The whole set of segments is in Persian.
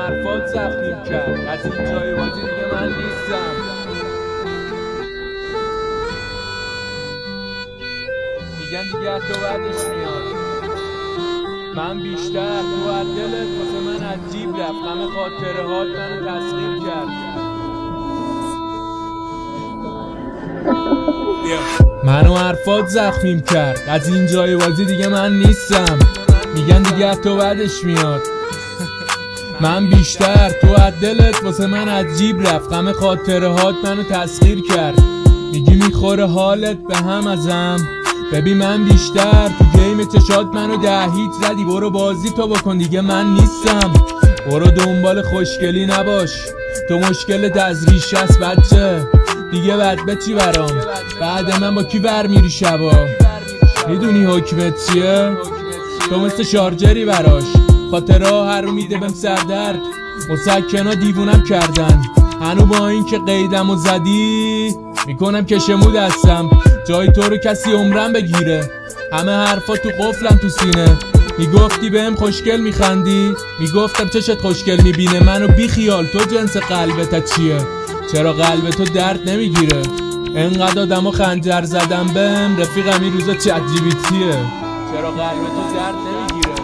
حرفات زخمیم کرد. از این جای بازی دیگه من نیستم. میگن دیگه حتی بعدش میاد. من بیشتر تو از دلت واسه من عجیب رفت. همه خاطره هات منو تسخیر کرد. منو حرفات زخمیم کرد. از این جای بازی دیگه من نیستم. میگن دیگه حتی بعدش میاد. من بیشتر تو از دلت واسه من عجیب رفت. همه خاطره هات منو تسخیر کرد. میگی میخوره حالت به هم ازم. ببین من بیشتر تو گیم چشات منو هیچ زدی. برو بازی تو بکن دیگه من نیستم. برو دنبال خوشگلی نباش. تو مشکلت از ریشه است بچه. دیگه بعد به چی برام؟ بعد من با کی برمیری شبا؟ میدونی حکمت چیه؟ تو مثل شارجری براش. خاطره هر رو میده بهم سردرد. مسکنا دیوونم کردن. هنو با این که قیدم و زدی میکنم که شمود هستم. جای تو رو کسی عمرم بگیره. همه حرفا تو قفلم تو سینه. میگفتی بهم خوشگل میخندی. میگفتم چشت خوشگل میبینه منو. بی خیال تو جنس قلبت چیه؟ چرا قلب تو درد نمیگیره؟ انقدر آدمو خنجر زدم بهم. رفیقم این روزا چت جی پی تیه. چرا قلب تو درد نمیگیره؟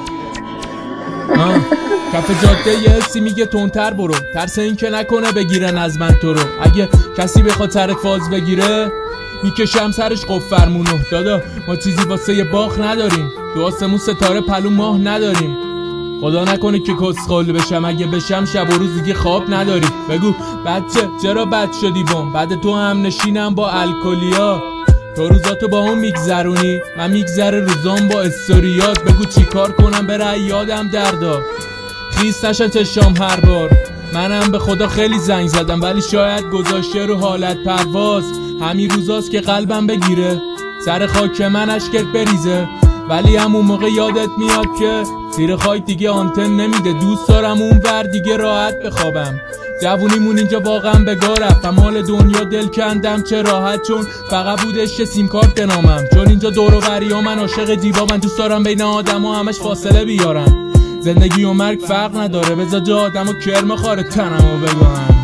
کف جاده یه حسی میگه تندتر برو. ترس این که نکنه بگیرن از من تو رو. اگه کسی بخواد سرت فاز بگیره میکشم سرش قفرمونو. دادا ما چیزی واسه یه باخ نداریم. تو آسمون ستاره پلو ماه نداریم. خدا نکنه که کسخل بشم. اگه بشم شب و روز دیگه خواب نداری. بگو بچه چرا بد شدی بام؟ بعد تو هم نشینم با الکلیا. تو روزاتو با هم میگذرونی. من میگذره روزام با استوریات. بگو چی کار کنم بره یادم دردا. خیس نشن چشام هر بار. منم به خدا خیلی زنگ زدم ولی شاید گذاشته رو حالت پرواز. همین روزاست که قلبم بگیره. سر خاک من اشکت بریزه. ولی همون موقع یادت میاد که زیر خاک دیگه آنتن نمیده. دوست دارم اون ور دیگه راحت بخوابم. جوونیمون اینجا واقعا بگاه رفت. مال دنیا دل کندم چه راحت. چون فقط بودش سیم کارت نامم. چون اینجا دور و بریا من عاشق دیوا. من دوست دارم بین آدم و همش فاصله بیارم. زندگی و مرگ فرق نداره. بذار جا آدم و کرم خاره تنمو بگم.